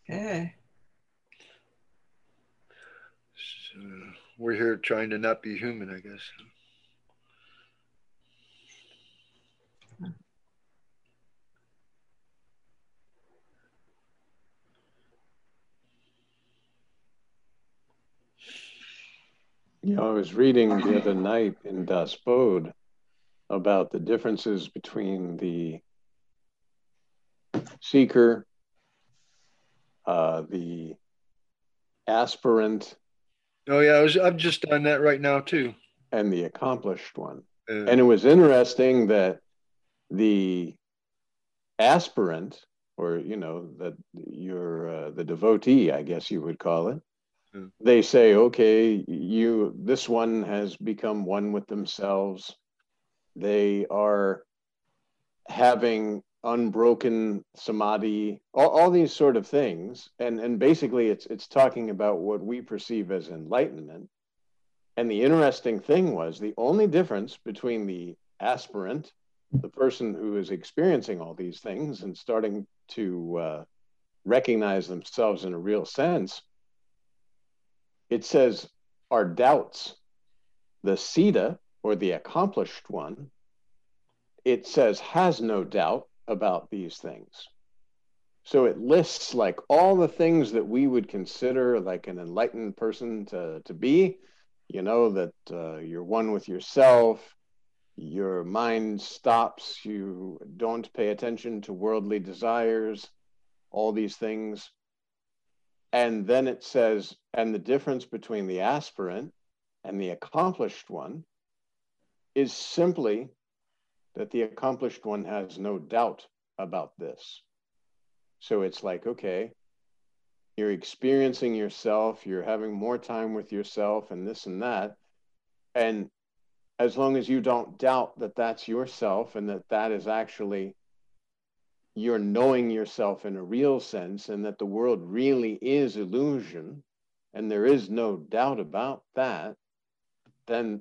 Yeah. So we're here trying to not be human, I guess. I was reading the other night in Das Bode about the differences between the seeker, the aspirant, Oh yeah, I'm just on that right now too. and the accomplished one. Uh, And it was interesting that the aspirant, or that you're the devotee, I guess you would call it. uh, They say, okay, this one has become one with themselves. They are having unbroken samadhi, all these sort of things, and basically it's talking about what we perceive as enlightenment. And the interesting thing was the only difference between the aspirant, the person who is experiencing all these things and starting to recognize themselves in a real sense, it says our doubts. The Siddha, or the accomplished one, it says has no doubt about these things. So it lists like all the things that we would consider like an enlightened person to be, that you're one with yourself, your mind stops, you don't pay attention to worldly desires, all these things. And then it says, and the difference between the aspirant and the accomplished one is simply that the accomplished one has no doubt about this. So it's like, okay, you're experiencing yourself, you're having more time with yourself, and this and that. And as long as you don't doubt that that's yourself and that that is actually you're knowing yourself in a real sense and that the world really is illusion and there is no doubt about that, then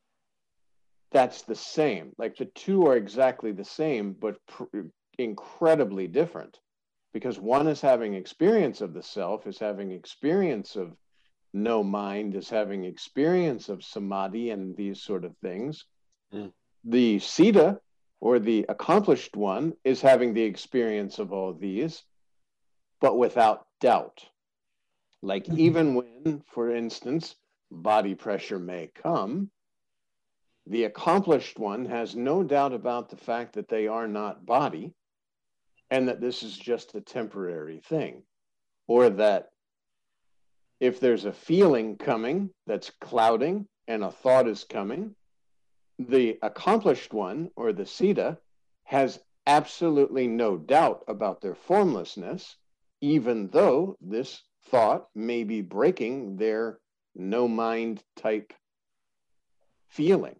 that's the same. Like the two are exactly the same, but incredibly different because one is having experience of the self, is having experience of no mind, is having experience of samadhi and these sort of things. mm, The Siddha, or the accomplished one, is having the experience of all these, but without doubt. Like even when, for instance, body pressure may come, the accomplished one has no doubt about the fact that they are not body and that this is just a temporary thing, or that if there's a feeling coming that's clouding and a thought is coming, the accomplished one, or the Siddha, has absolutely no doubt about their formlessness, even though this thought may be breaking their no mind type feeling.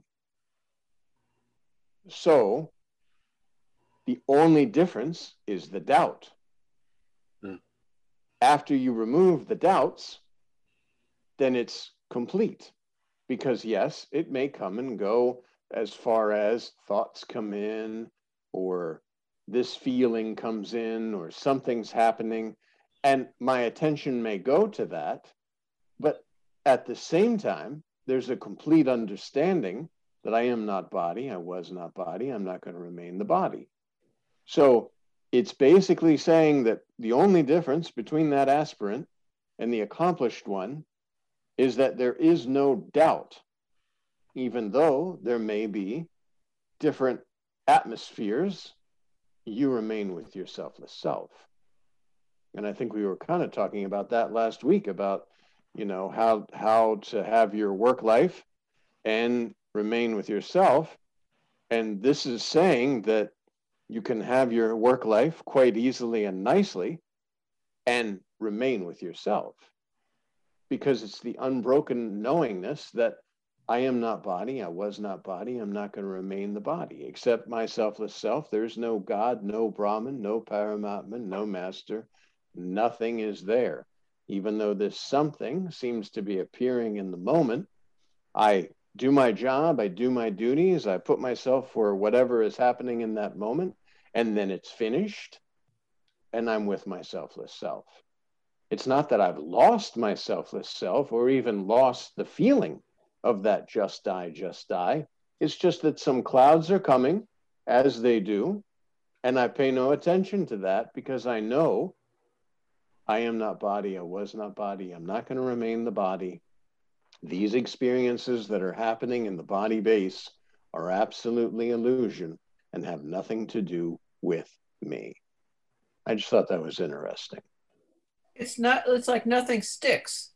So the only difference is the doubt. mm. After you remove the doubts, then it's complete. Because yes, it may come and go as far as thoughts come in, or this feeling comes in, or something's happening, and my attention may go to that. But at the same time, there's a complete understanding that I am not body, I was not body, I'm not going to remain the body. So it's basically saying that the only difference between that aspirant and the accomplished one is that there is no doubt, even though there may be different atmospheres, you remain with your selfless self. And I think we were kind of talking about that last week about, how to have your work life and remain with yourself. And this is saying that you can have your work life quite easily and nicely and remain with yourself because it's the unbroken knowingness that I am not body, I was not body, I'm not going to remain the body. Except my selfless self, there's no God, no Brahman, no Paramatman, no master, nothing is there. Even though this something seems to be appearing in the moment, I do my job, I do my duties, I put myself for whatever is happening in that moment, and then it's finished, and I'm with my selfless self. It's not that I've lost my selfless self or even lost the feeling of that just die, just die. It's just that some clouds are coming as they do, and I pay no attention to that because I know I am not body, I was not body, I'm not going to remain the body. These experiences that are happening in the body base are absolutely illusion and have nothing to do with me. I just thought that was interesting. It's not, it's like nothing sticks.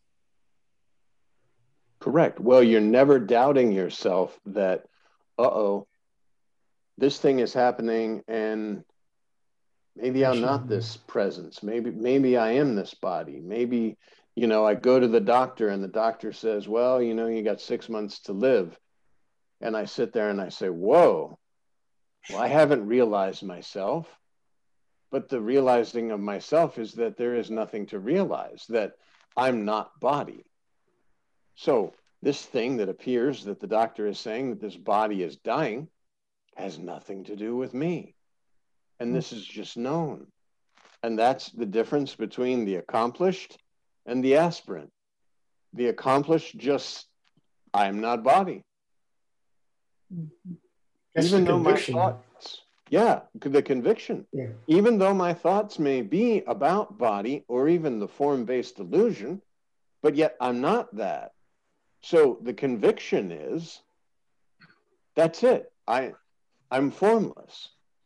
Correct. Well, you're never doubting yourself that, uh-oh, this thing is happening and maybe I'm not this presence. Maybe I am this body. Maybe, I go to the doctor and the doctor says, well, you got 6 months to live. And I sit there and I say, whoa, well, I haven't realized myself. But the realizing of myself is that there is nothing to realize, that I'm not body. So this thing that appears that the doctor is saying that this body is dying has nothing to do with me. And this is just known. And that's the difference between the accomplished and the aspirant. The accomplished just, I'm not body. That's even the though conviction. my thoughts, the conviction, even though my thoughts may be about body or even the form-based illusion, but yet I'm not that. So the conviction is, that's it. I'm formless.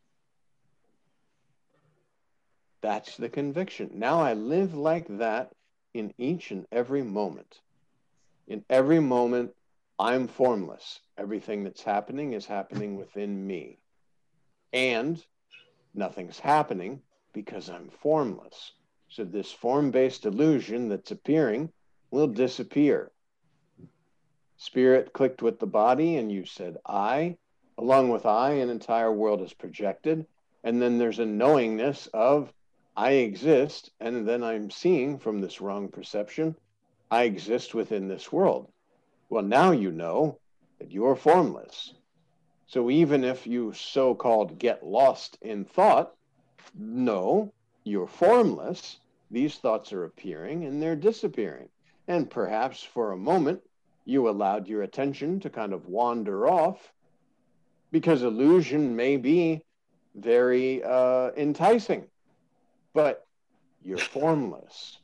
That's the conviction. Now I live like that in each and every moment. In every moment, I'm formless. Everything that's happening is happening within me. And nothing's happening because I'm formless. So this form-based illusion that's appearing will disappear. Spirit clicked with the body and you said, I, along with I, an entire world is projected. And then there's a knowingness of I exist. And then I'm seeing from this wrong perception, I exist within this world. Well, now you know that you're formless. So even if you so-called get lost in thought, no, you're formless. These thoughts are appearing and they're disappearing. And perhaps for a moment, you allowed your attention to kind of wander off because illusion may be very enticing, but you're formless.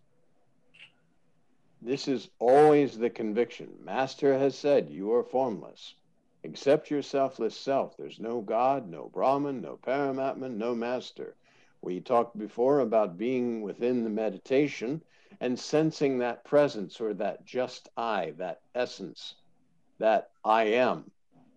This is always the conviction. Master has said, you are formless. Accept your selfless self. There's no God, no Brahman, no Paramatman, no master. We talked before about being within the meditation and sensing that presence or that just I, that essence, that I am.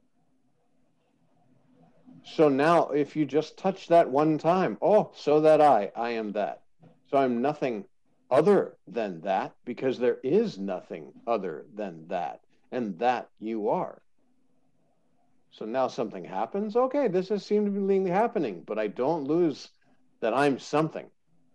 So now if you just touch that one time, oh, so that I am that. So I'm nothing other than that because there is nothing other than that. And that you are. So now something happens. Okay, this is seemingly happening, but I don't lose that I'm something.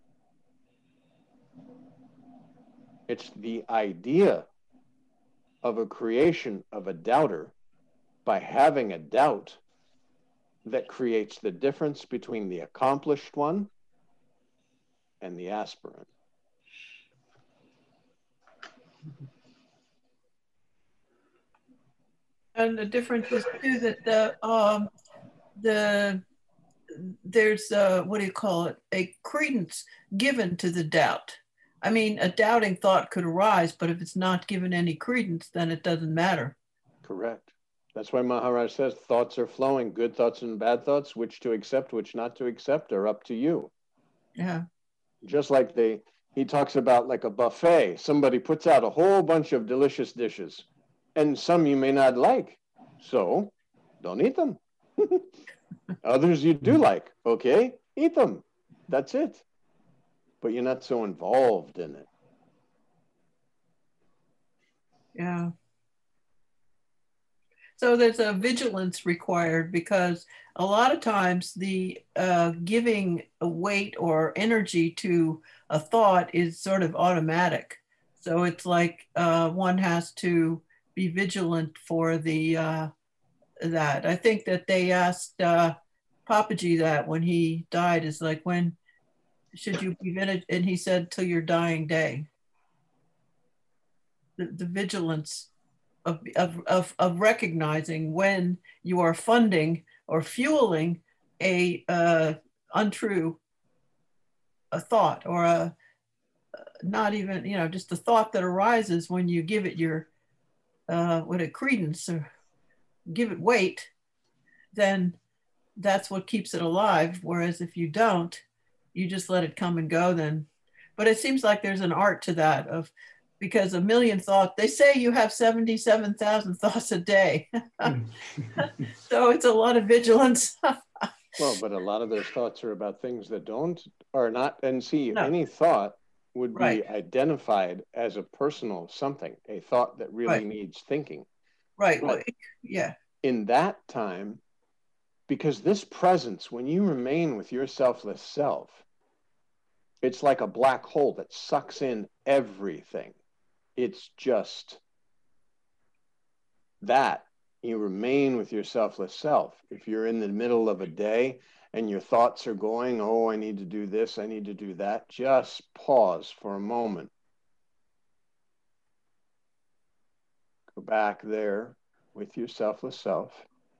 It's the idea of a creation of a doubter by having a doubt that creates the difference between the accomplished one and the aspirant. And the difference is too that there's what do you call it? A credence given to the doubt. I mean, a doubting thought could arise, but if it's not given any credence, then it doesn't matter. Correct. That's why Maharaj says thoughts are flowing, good thoughts and bad thoughts, which to accept, which not to accept are up to you. Yeah. Just like he talks about like a buffet. Somebody puts out a whole bunch of delicious dishes and some you may not like. So don't eat them. Others you do like, okay, eat them. That's it. But you're not so involved in it. Yeah. So there's a vigilance required because a lot of times the giving a weight or energy to a thought is sort of automatic. So it's like one has to be vigilant for the that. I think that they asked Papaji that when he died, is like when should you be vigilant? And he said, till your dying day. The vigilance of recognizing when you are funding or fueling a untrue a thought, or a not even, just the thought that arises when you give it your what a credence, or give it weight, then that's what keeps it alive. Whereas if you don't, you just let it come and go, then. But it seems like there's an art to that, of because a million thoughts, they say you have 77,000 thoughts a day. So it's a lot of vigilance. Well, but a lot of those thoughts are about things that are not, and see, No. any thought would be Right. identified as a personal something, a thought that really Right. needs thinking. Right. But Well, yeah. in that time, because this presence, when you remain with your selfless self, it's like a black hole that sucks in everything. It's just that. You remain with your selfless self. If you're in the middle of a day and your thoughts are going, oh, I need to do this, I need to do that, just pause for a moment. Go back there with your selfless self.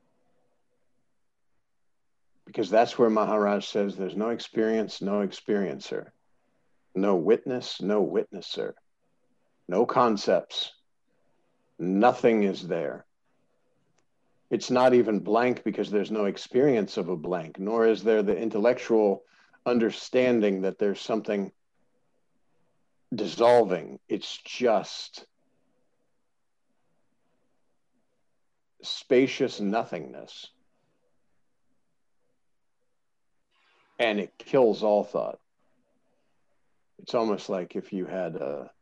Because that's where Maharaj says there's no experience, no experiencer. No witness, no witnesser. No concepts. Nothing is there. It's not even blank because there's no experience of a blank, nor is there the intellectual understanding that there's something dissolving. It's just spacious nothingness. And it kills all thought. It's almost like if you had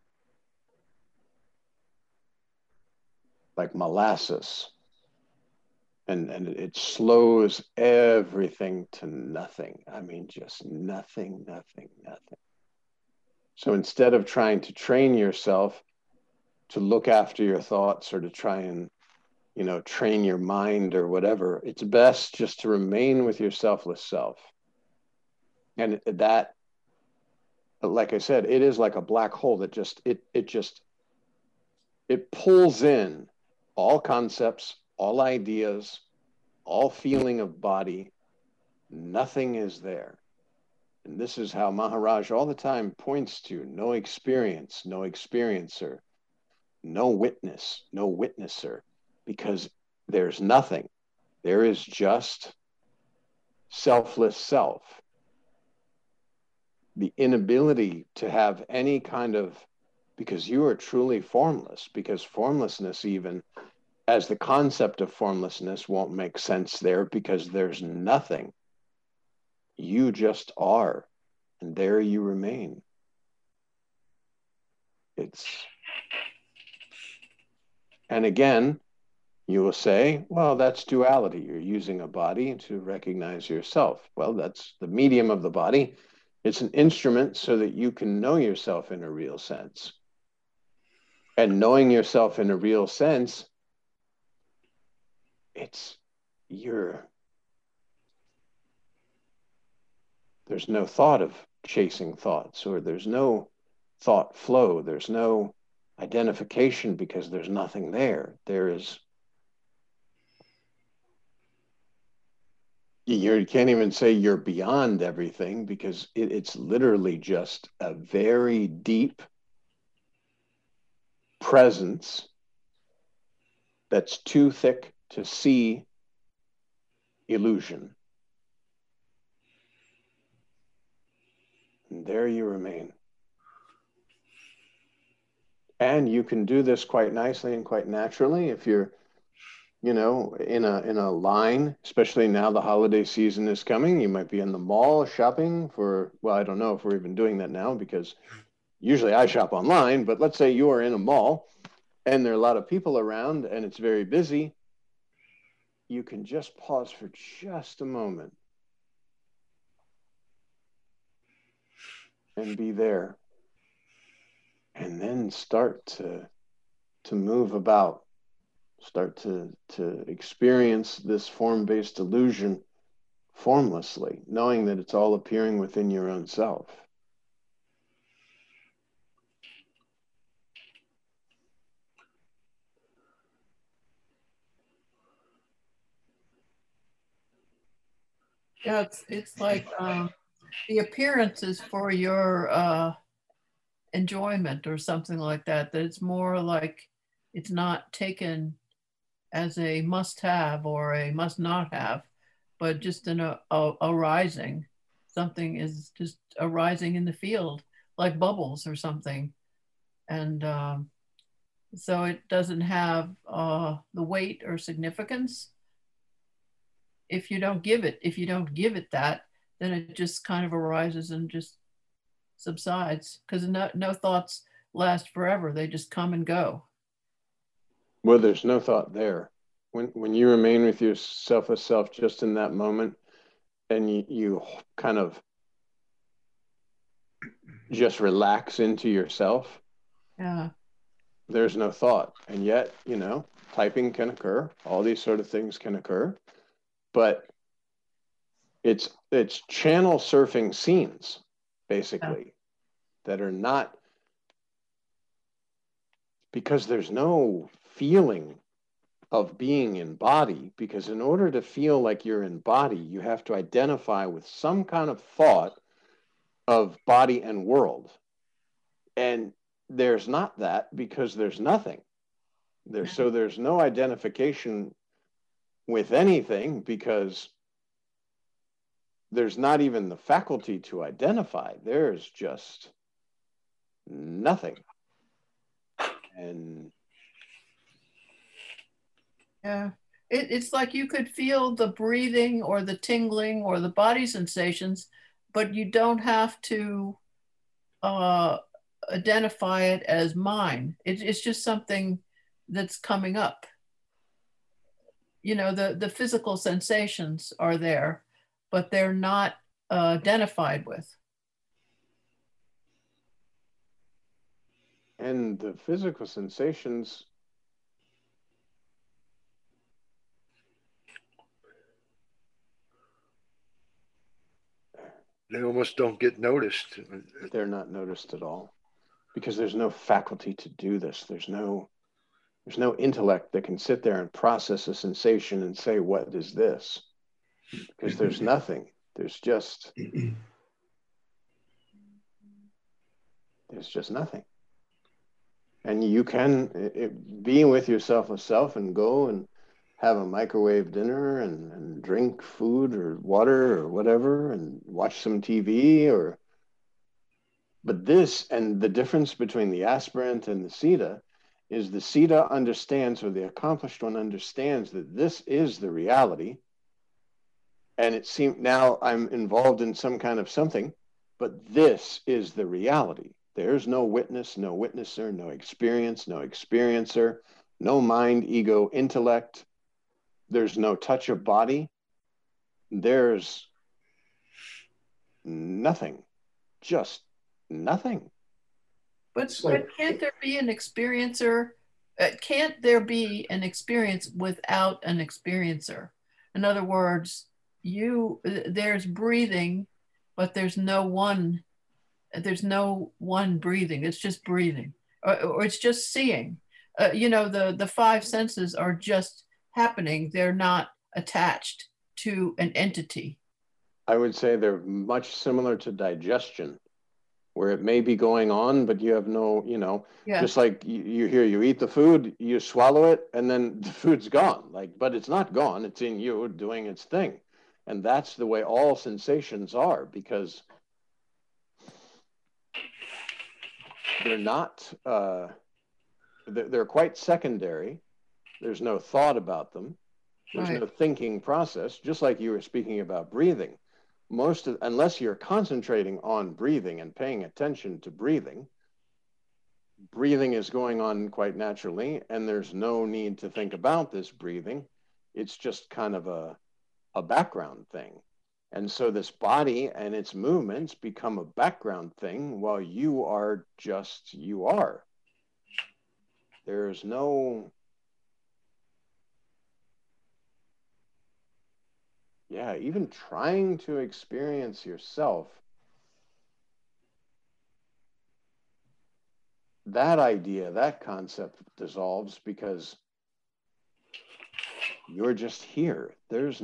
like molasses, and it slows everything to nothing. I mean, just nothing, nothing, nothing. So instead of trying to train yourself to look after your thoughts, or to try and, train your mind or whatever, it's best just to remain with your selfless self. And that, like I said, it is like a black hole that it pulls in all concepts, all ideas, all feeling of body. Nothing is there. And this is how Maharaj all the time points to no experience, no experiencer, no witness, no witnesser, because there's nothing. There is just selfless self. The inability to have any kind of, because you are truly formless, because formlessness, even as the concept of formlessness, won't make sense there, because there's nothing. You just are, and there you remain. And again, you will say, well, that's duality. You're using a body to recognize yourself. Well, that's the medium of the body. It's an instrument so that you can know yourself in a real sense. And knowing yourself in a real sense, there's no thought of chasing thoughts, or there's no thought flow. There's no identification, because there's nothing there. You can't even say you're beyond everything, because it's literally just a very deep presence that's too thick to see illusion. And there you remain. And you can do this quite nicely and quite naturally if you're, in a line, especially now the holiday season is coming. You might be in the mall shopping for, well, I don't know if we're even doing that now, because usually I shop online, but let's say you are in a mall and there are a lot of people around and it's very busy. You can just pause for just a moment and be there, and then start to move about, start to experience this form-based illusion formlessly, knowing that it's all appearing within your own self. Yeah, it's like the appearance is for your enjoyment or something like that. That it's more like it's not taken as a must have or a must not have, but just an arising. Something is just arising in the field, like bubbles or something. And so it doesn't have the weight or significance. If you don't give it that, then it just kind of arises and just subsides because no thoughts last forever. They just come and go. Well, there's no thought there. When you remain with your selfless self just in that moment, and you kind of just relax into yourself, Yeah. there's no thought. And yet, typing can occur, all these sort of things can occur, but it's channel surfing scenes, basically, that are not, because there's no feeling of being in body, because in order to feel like you're in body, you have to identify with some kind of thought of body and world. And there's not that, because there's nothing there. So there's no identification with anything, because there's not even the faculty to identify. There's just nothing. And Yeah. It's like you could feel the breathing or the tingling or the body sensations, but you don't have to uh, identify it as mine. It's just something that's coming up. The physical sensations are there, but they're not identified with. and the physical sensations, They almost don't get noticed. they're not noticed at all, because there's no faculty to do this. There's no intellect that can sit there and process a sensation and say, what is this? Because there's nothing. There's just nothing. And you can be with your selfless self and go and have a microwave dinner and drink food or water or whatever and watch some TV. But this, and the difference between the aspirant and the Siddha, is the Siddha understands, or the accomplished one understands, that this is the reality. And it seems now I'm involved in some kind of something, but this is the reality. There's no witness, no witnesser, no experience, no experiencer, no mind, ego, intellect. There's no touch of body. There's nothing, just nothing. But can't there be an experiencer? Can't there be an experience without an experiencer? In other words, there's breathing, but there's no one. There's no one breathing. It's just breathing, or it's just seeing. The five senses are just happening. They're not attached to an entity. I would say they're much similar to digestion, where it may be going on, but you have no, Yeah. just like you eat the food, you swallow it, and then the food's gone. But it's not gone. It's in you doing its thing. And that's the way all sensations are, because they're not, they're quite secondary. There's no thought about them. There's Right. no thinking process, just like you were speaking about breathing. Unless you're concentrating on breathing and paying attention to breathing is going on quite naturally, and there's no need to think about this breathing. It's just kind of a background thing. And so this body and its movements become a background thing while you are just you are. There's no yeah, even trying to experience yourself, that idea, that concept dissolves because you're just here. There's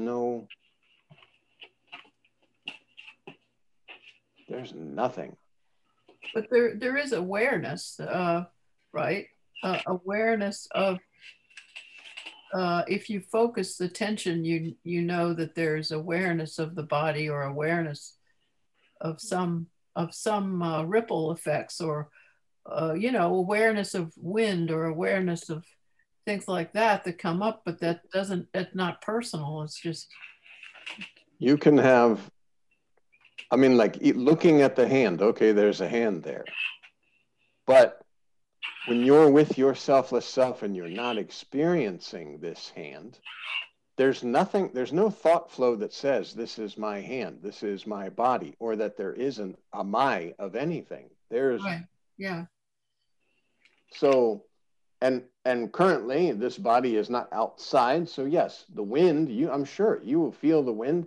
nothing. But there is awareness, right? Awareness of, if you focus the attention, you know that there's awareness of the body, or awareness of some ripple effects, or awareness of wind, or awareness of things like that come up, but that's not personal. It's just, You can have, I mean, like looking at the hand, okay, there's a hand there. But when you're with your selfless self and you're not experiencing this hand, there's no thought flow that says, this is my hand, this is my body, or that there isn't a my of anything. There's, right. Yeah. so, and currently this body is not outside. So yes, the wind, I'm sure you will feel the wind.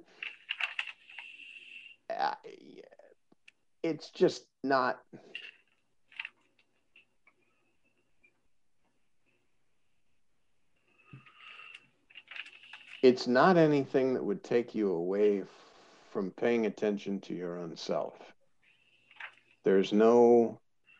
It's just not, it's not anything that would take you away from paying attention to your own self. There's no,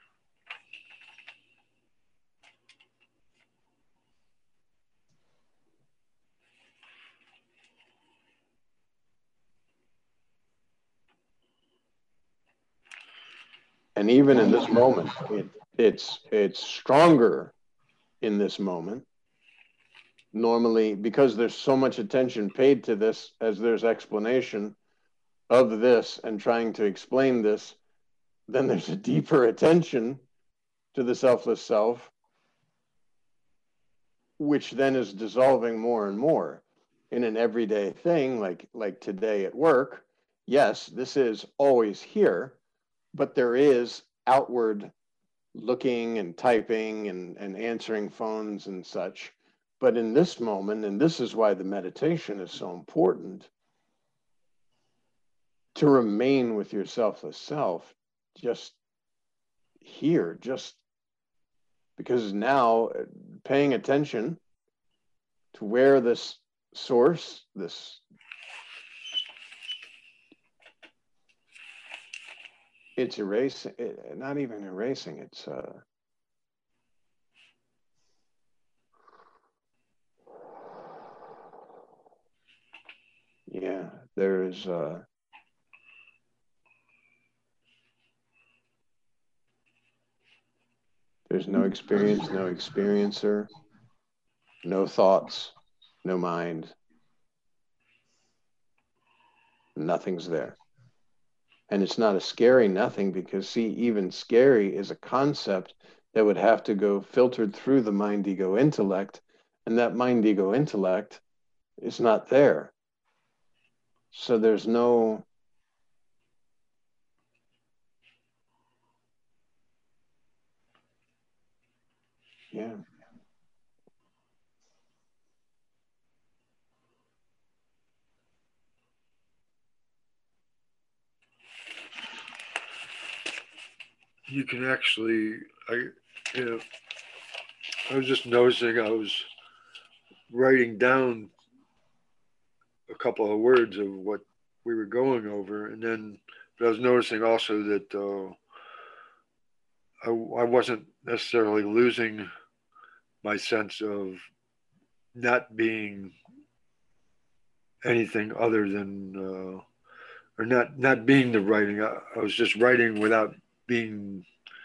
and even in this moment, it's stronger in this moment. Normally, because there's so much attention paid to this, as there's explanation of this and trying to explain this, then there's a deeper attention to the selfless self, which then is dissolving more and more in an everyday thing, like today at work. Yes, this is always here, but there is outward looking and typing and answering phones and such. But in this moment, and this is why the meditation is so important, to remain with your selfless self, just here, just because now paying attention to where this source, this, it's erasing, not even erasing, it's yeah, there's no experience, no experiencer, no thoughts, no mind, nothing's there. And it's not a scary nothing, because see, even scary is a concept that would have to go filtered through the mind ego intellect, and that mind ego intellect is not there. So there's no, yeah. You can actually, you know, I was just noticing I was writing down a couple of words of what we were going over, and then but I was noticing also that I wasn't necessarily losing my sense of not being anything other than or not being the writing. I was just writing without being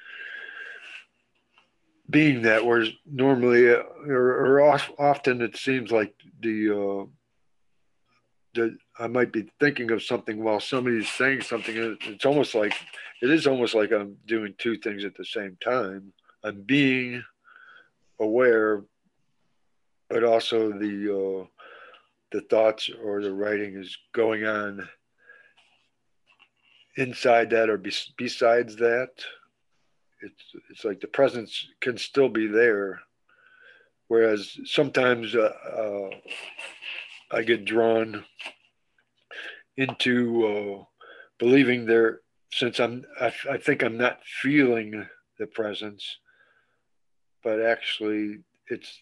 that. Whereas normally, often it seems like that I might be thinking of something while somebody's saying something. It's almost like it is almost like I'm doing two things at the same time. I'm being aware, but also the thoughts or the writing is going on inside that or besides that. It's like the presence can still be there, whereas sometimes I get drawn into believing there, since I think I'm not feeling the presence, but actually it's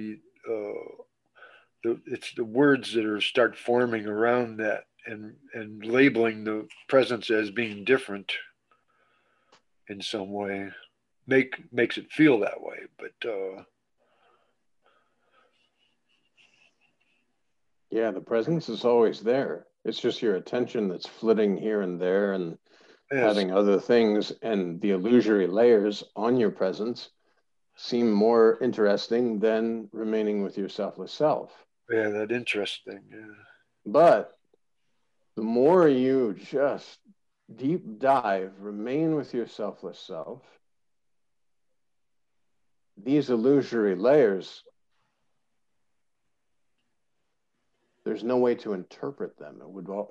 it's the words that are start forming around that and labeling the presence as being different in some way makes it feel that way. But Yeah, the presence is always there. It's just your attention that's flitting here and there and yes, having other things, and the illusory layers on your presence seem more interesting than remaining with your selfless self. yeah, that interesting. Yeah. But the more you just deep dive, remain with your selfless self, these illusory layers, there's no way to interpret them.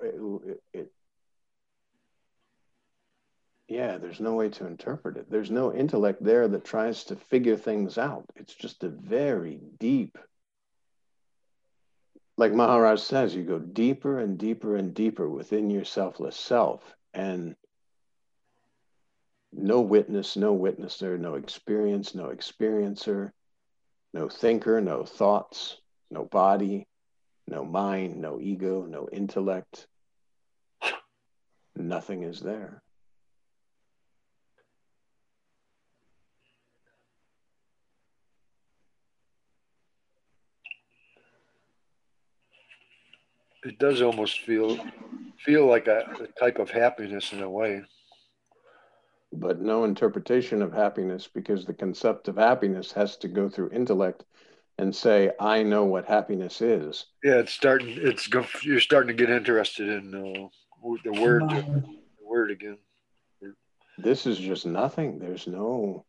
Yeah, there's no way to interpret it. There's no intellect there that tries to figure things out. It's just a very deep, like Maharaj says, you go deeper and deeper and deeper within your selfless self, and no witness, no witnesser, no experience, no experiencer, no thinker, no thoughts, no body, no mind, no ego, no intellect. Nothing is there. It does almost feel like a type of happiness in a way. But no interpretation of happiness, because the concept of happiness has to go through intellect and say, I know what happiness is. Yeah, it's starting. You're starting to get interested in the word again. This is just nothing. There's no,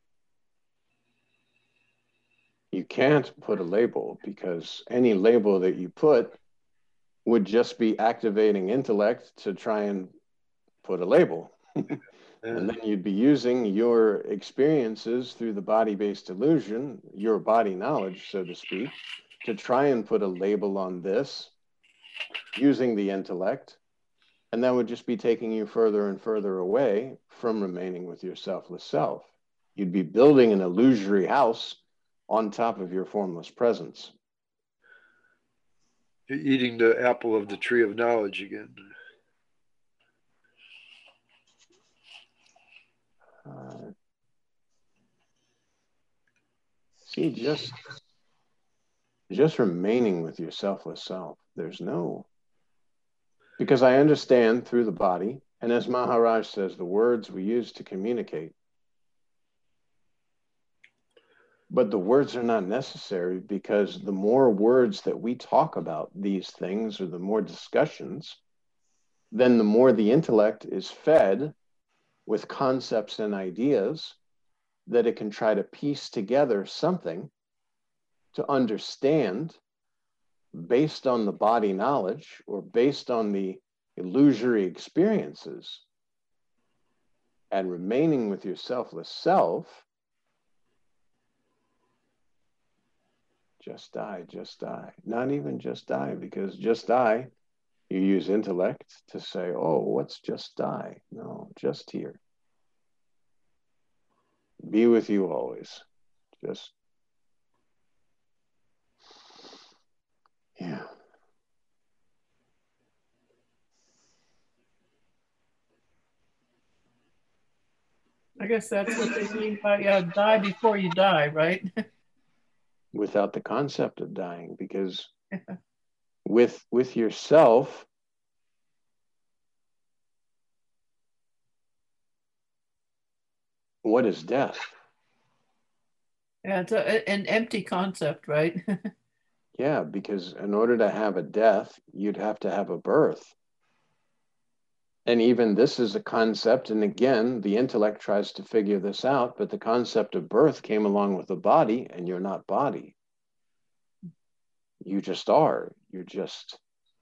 you can't put a label, because any label that you put would just be activating intellect to try and put a label. And then you'd be using your experiences through the body-based illusion, your body knowledge, so to speak, to try and put a label on this using the intellect. And that would just be taking you further and further away from remaining with your selfless self. You'd be building an illusory house on top of your formless presence. Eating the apple of the tree of knowledge again. See, just remaining with your selfless self. There's no, because I understand through the body, and as Maharaj says, the words we use to communicate. But the words are not necessary, because the more words that we talk about these things, or the more discussions, then the more the intellect is fed with concepts and ideas that it can try to piece together something to understand based on the body knowledge or based on the illusory experiences. And remaining with your selfless self, just die, just die. Not even just die, because just die, you use intellect to say, oh, what's just die? No, just here. Be with you always. Just, yeah. I guess that's what they mean by die before you die, right? Without the concept of dying, because with yourself, what is death? Yeah, it's an empty concept, right? Yeah, because in order to have a death, you'd have to have a birth. And even this is a concept, and again, the intellect tries to figure this out, but the concept of birth came along with the body, and you're not body. You just are. You're just.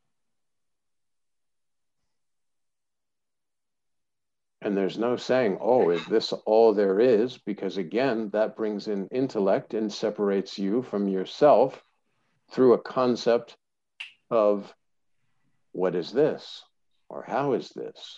And there's no saying, oh, is this all there is? Because again, that brings in intellect and separates you from yourself through a concept of what is this? Or how is this?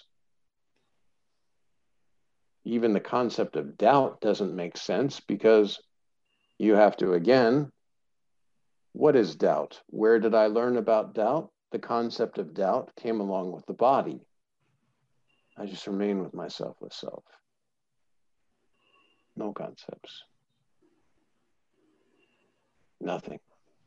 Even the concept of doubt doesn't make sense because you have to, again, what is doubt? Where did I learn about doubt? The concept of doubt came along with the body. I just remain with my selfless self. No concepts. Nothing.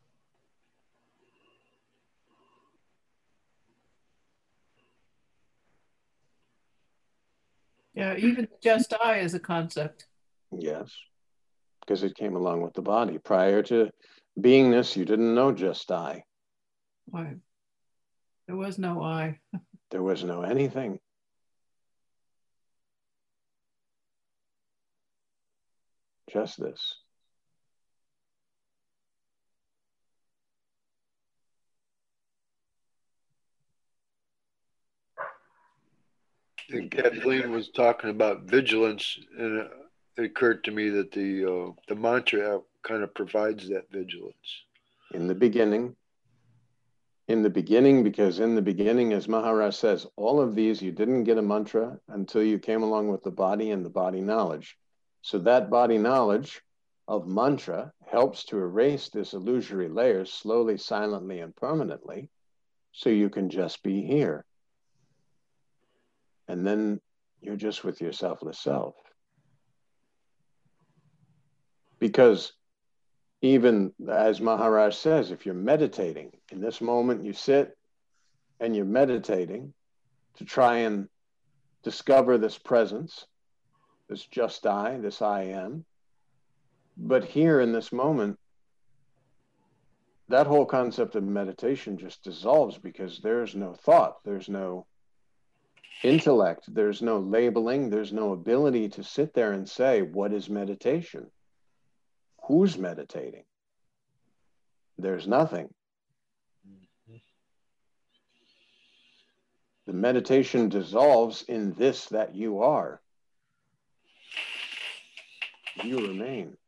Yeah, even just I is a concept. Yes, because it came along with the body. Prior to beingness, you didn't know just I. Right. There was no I. There was no anything. Just this. And Kathleen was talking about vigilance, and it occurred to me that the mantra kind of provides that vigilance. In the beginning, because in the beginning, as Maharaj says, all of these, you didn't get a mantra until you came along with the body and the body knowledge. So that body knowledge of mantra helps to erase this illusory layers slowly, silently, and permanently, so you can just be here. And then you're just with your selfless self. Because even as Maharaj says, if you're meditating, in this moment you sit and you're meditating to try and discover this presence, this just I, this I am. But here in this moment, that whole concept of meditation just dissolves because there's no thought, there's no intellect, there's no labeling, there's no ability to sit there and say, what is meditation? Who's meditating? There's nothing. The meditation dissolves in this that you are. You remain.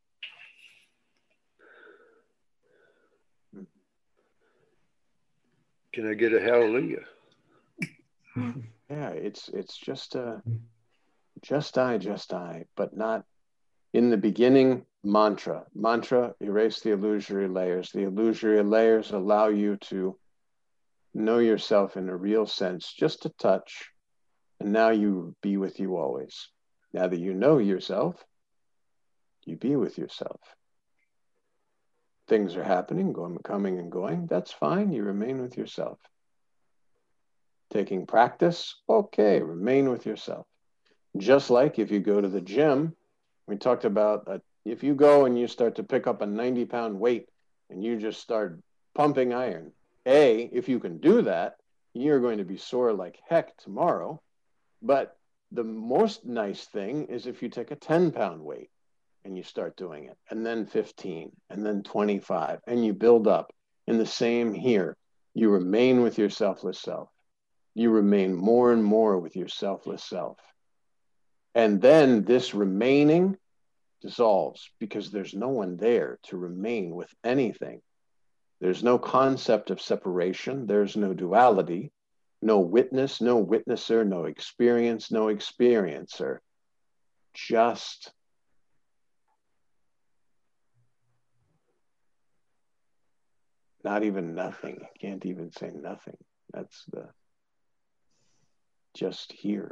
Can I get a hallelujah? Yeah, it's just I, but not in the beginning. Mantra, erase the illusory layers. The illusory layers allow you to know yourself in a real sense, just a touch, and now you be with you always. Now that you know yourself, you be with yourself. Things are happening, coming and going. That's fine. You remain with yourself. Taking practice, okay, remain with yourself. Just like if you go to the gym, we talked about if you go and you start to pick up a 90-pound weight and you just start pumping iron, if you can do that, you're going to be sore like heck tomorrow. But the most nice thing is if you take a 10-pound weight and you start doing it, and then 15, and then 25, and you build up. In the same here, you remain with your selfless self. You remain more and more with your selfless self. And then this remaining dissolves because there's no one there to remain with anything. There's no concept of separation. There's no duality, no witness, no witnesser, no experience, no experiencer. Just not even nothing. I can't even say nothing. That's the just here.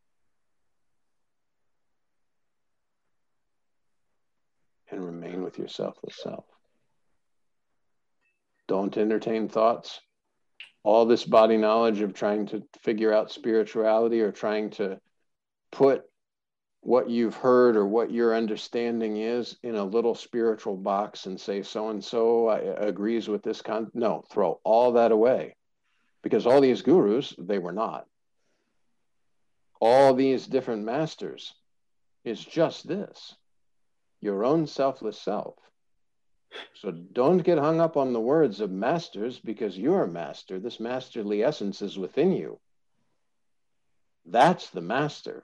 And remain with your selfless self. Don't entertain thoughts. All this body knowledge of trying to figure out spirituality or trying to put what you've heard or what your understanding is in a little spiritual box and say so-and-so agrees with this no, throw all that away. Because all these gurus, they were not. All these different masters is just this, your own selfless self. So don't get hung up on the words of masters because you're a master. This masterly essence is within you. That's the master.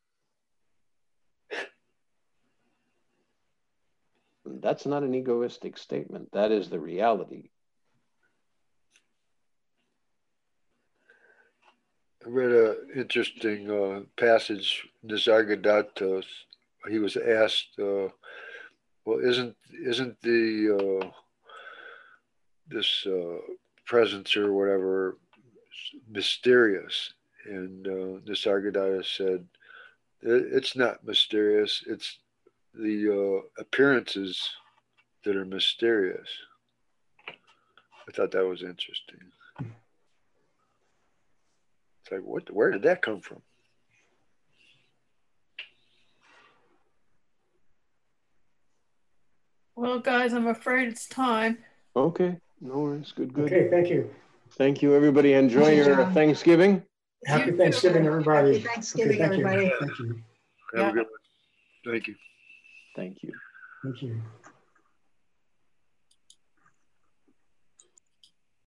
That's not an egoistic statement. That is the reality. I read an interesting passage. Nisargadatta, he was asked, "Well, isn't the this presence or whatever mysterious?" And Nisargadatta said, "It's not mysterious. It's the appearances that are mysterious." I thought that was interesting. It's like, what? Where did that come from? Well, guys, I'm afraid it's time. Okay, no worries. Good, good. Okay, thank you. Thank you, everybody. Enjoy Thank you, your John. Thanksgiving. Happy too. Thanksgiving, everybody. Happy Thanksgiving, thank you. everybody. Thank you. Have a good one. Thank you. Thank you. Thank you.